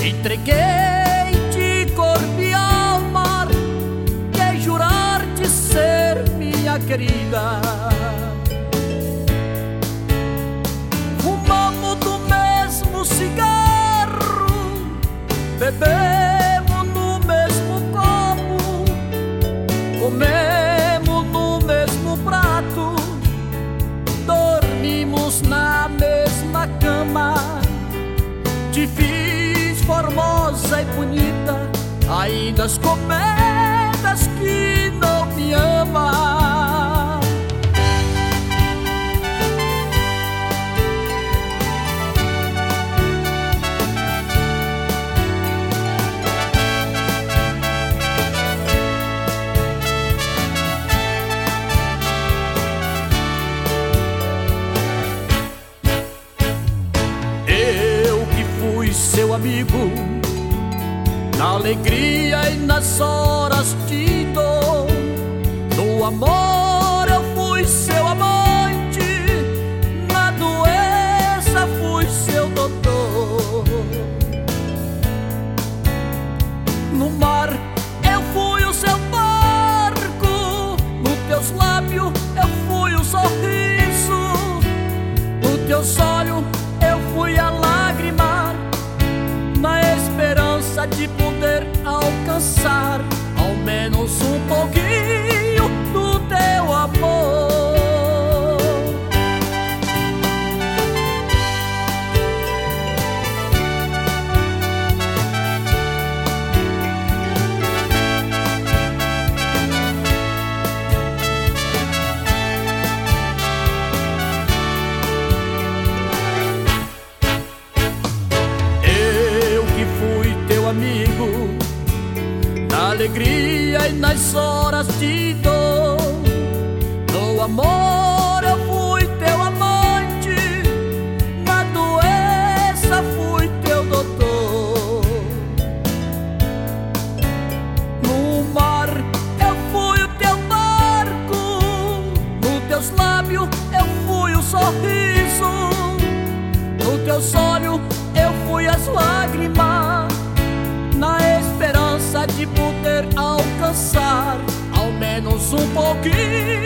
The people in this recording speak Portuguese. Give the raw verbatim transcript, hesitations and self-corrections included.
entreguei de corpo e alma, quer jurar-te ser minha querida. Fumamos do mesmo cigarro, bebemos no mesmo copo, comemos no mesmo prato, dormimos na mesma cama. Te fiz formosa e bonita, ainda as comentas que não me ama. Seu amigo, na alegria e nas horas de dor, no amor eu fui seu amante, na doença fui seu doutor. No mar eu fui o seu barco, nos teus lábios eu fui o sorriso, nos teus olhos eu fui a lágrima, na esperança de poder alcançar ao menos um pouquinho do teu amor. Amigo, na alegria e nas horas de dor, no amor eu fui teu amante, na doença fui teu doutor. No mar eu fui o teu barco, nos teus lábios eu fui o sorriso, nos teus olhos eu fui as lágrimas, na esperança de poder alcançar ao menos um pouquinho